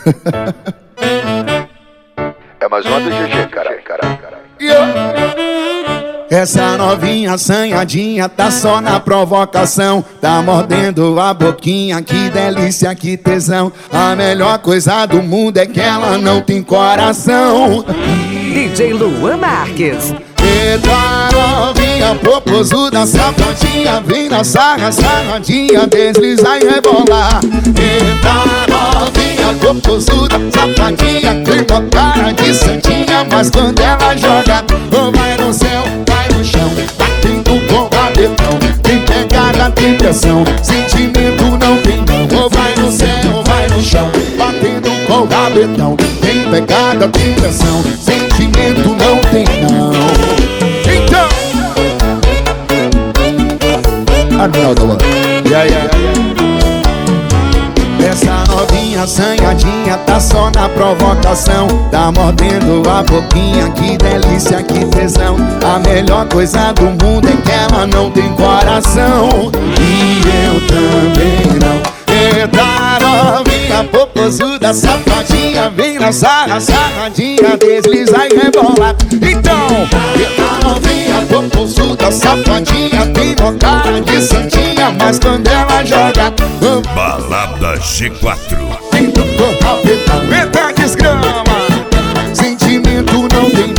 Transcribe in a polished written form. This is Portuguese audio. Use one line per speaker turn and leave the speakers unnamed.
É mais uma do GG, caralho.
Essa novinha assanhadinha tá só na provocação. Tá mordendo a boquinha, que delícia, que tesão. A melhor coisa do mundo é que ela não tem coração.
DJ Luan Marques.
Eita novinha, popozuda, safadinha, vem na sarradinha, desliza e rebolar. Eita novinha, popozuda, safadinha, tem uma cara de santinha, mas quando ela joga, vai no céu, vai no chão, batendo com rabetão. Tem pegada, tem pressão, sentimento não tem não. Vai no céu, vai no chão, batendo com rabetão. Tem pegada, tem pressão, sentimento não tem não. Então, another one. Yeah. Essa novinha assanhadinha tá só na provocação. Tá mordendo a boquinha, que delícia, que tesão. A melhor coisa do mundo é que ela não tem coração. E eu também não. Eita novinha, popozuda, safadinha, vem na sarradinha, desliza e rebola. Então, eita novinha, popozuda, safadinha, tem uma cara de santinha, mas quando ela joga,
Balada G4.
eita desgrama, sentimento não tem